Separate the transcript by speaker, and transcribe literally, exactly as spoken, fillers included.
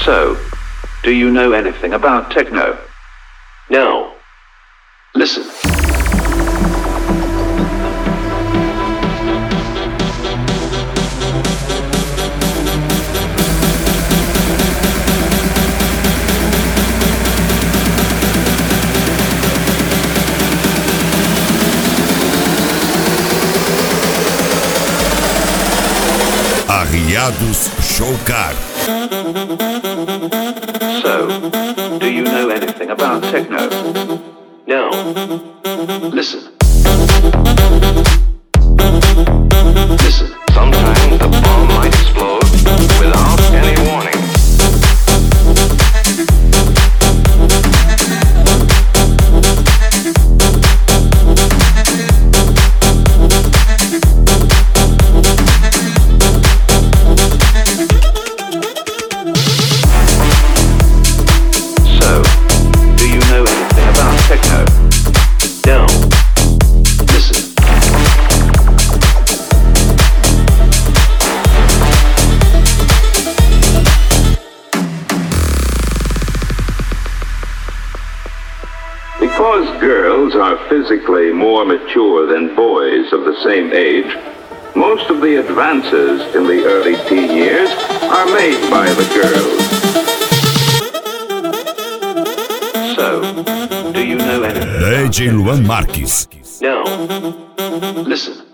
Speaker 1: So, do you know anything about techno?
Speaker 2: No.
Speaker 1: Listen.
Speaker 3: Arriados Showcar.
Speaker 1: So, do you know anything about techno?
Speaker 2: No.
Speaker 1: Listen. Listen.
Speaker 2: Sometimes the bomb might explode without any warning.
Speaker 1: So, do you know anything about techno?
Speaker 2: No.
Speaker 1: Listen.
Speaker 4: Because girls are physically more mature than boys of the same age, most of the advances in the early teen years are made by the girls.
Speaker 1: So, do you know anything?
Speaker 3: D J Luan Marques.
Speaker 2: No.
Speaker 1: Listen.